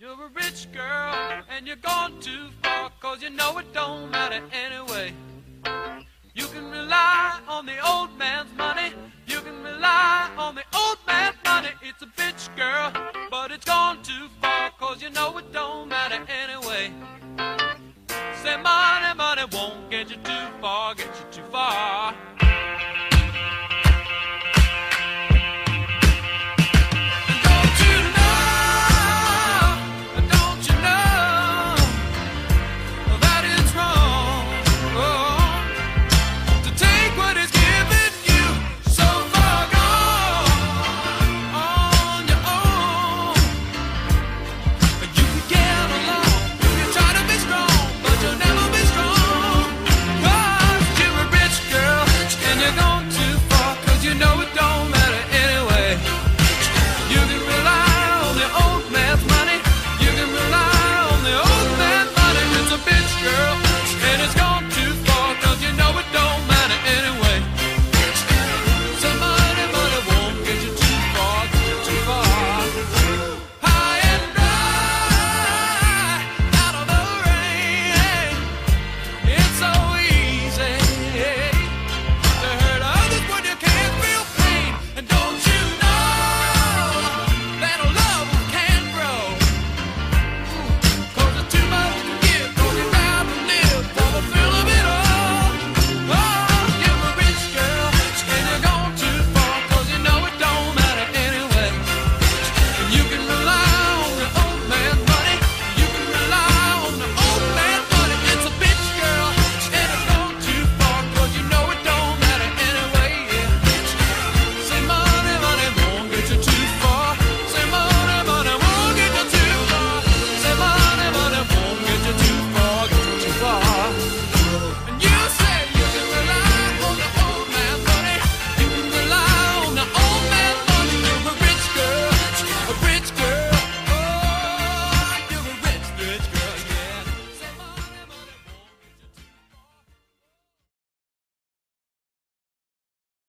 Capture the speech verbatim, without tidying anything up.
You're a rich girl and you're gone too far, 'cause you know it don't matter anyway. You can rely on the old man's money, you can rely on the old man's money. It's a bitch, girl, but it's gone too far, 'cause you know it don't matter anyway. Say money, money won't get you too far, get you too far.